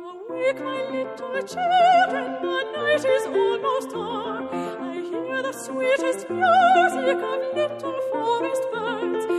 Awake, my little children, the night is almost o'er. I hear the sweetest music of little forest birds.